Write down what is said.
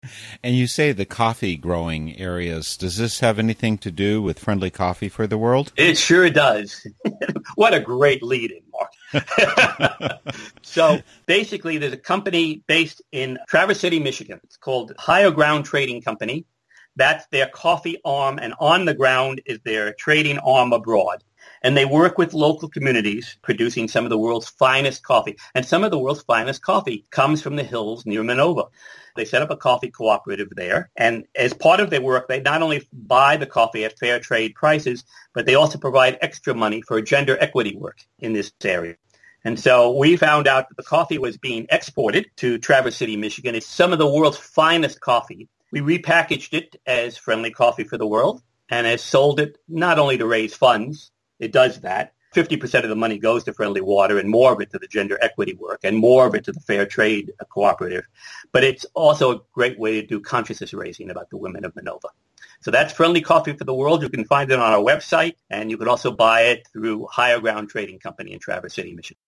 And you say the coffee growing areas. Does this have anything to do with Friendly Coffee for the World? It sure does. What a great lead-in, Mark. So basically, there's a company based in Traverse City, Michigan. It's called Higher Ground Trading Company. That's their coffee arm, and on the ground is their trading arm abroad. And they work with local communities producing some of the world's finest coffee. And some of the world's finest coffee comes from the hills near Minova. They set up a coffee cooperative there. And as part of their work, they not only buy the coffee at fair trade prices, but they also provide extra money for gender equity work in this area. And so we found out that the coffee was being exported to Traverse City, Michigan. It's some of the world's finest coffee. We repackaged it as Friendly Coffee for the World and has sold it not only to raise funds. It does that. 50% of the money goes to Friendly Water and more of it to the gender equity work and more of it to the Fair Trade Cooperative. But it's also a great way to do consciousness raising about the women of Minova. So that's Friendly Coffee for the World. You can find it on our website, and you can also buy it through Higher Ground Trading Company in Traverse City, Michigan.